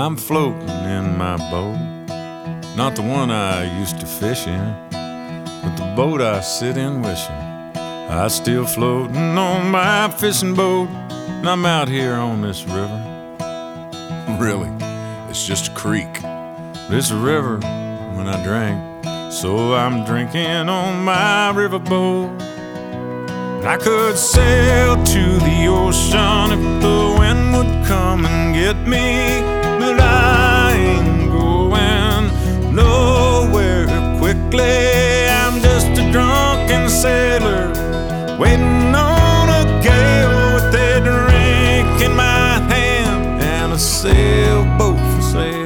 I'm floating in my boat, not the one I used to fish in, but the boat I sit in wishing I still floating on my fishing boat. And I'm out here on this river. Really? It's just a creek. It's a river when I drink, so I'm drinking on my riverboat. I could sail to the ocean if the wind would come and get me, but I ain't going nowhere quickly. I'm just a drunken sailor waiting on a gale with a drink in my hand and a sailboat for sale.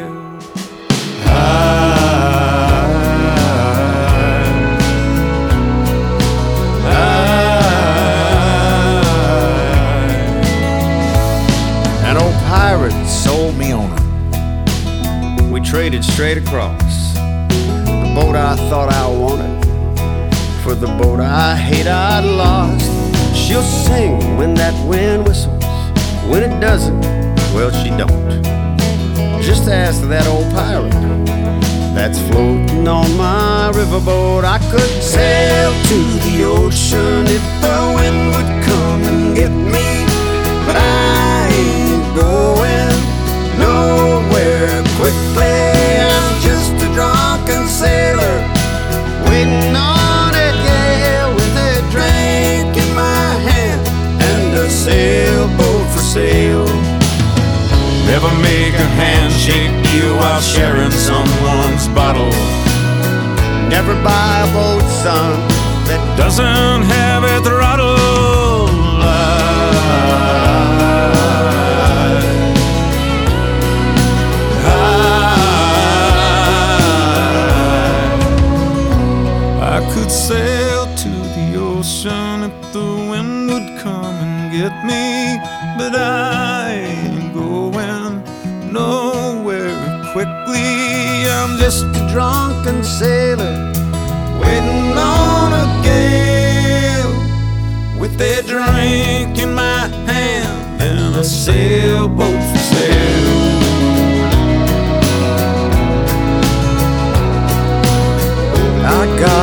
Sold me on her. We traded straight across. The boat I thought I wanted for the boat I hate I'd lost. She'll sing when that wind whistles. When it doesn't, well, she don't. Just ask that old pirate that's floating on my riverboat. I could sail to the ocean if the wind would come and get me, but I ain't going nowhere quickly. I'm just a drunken sailor waiting on a gale with a drink in my hand and a sailboat for sale. Never make a handshake deal while sharing someone's bottle. Never buy a boat, son, that doesn't have a throttle. I could sail to the ocean if the wind would come and get me, but I ain't going nowhere quickly. I'm just a drunken sailor waiting on a gale with a drink in my hand and a sailboat for sale. I got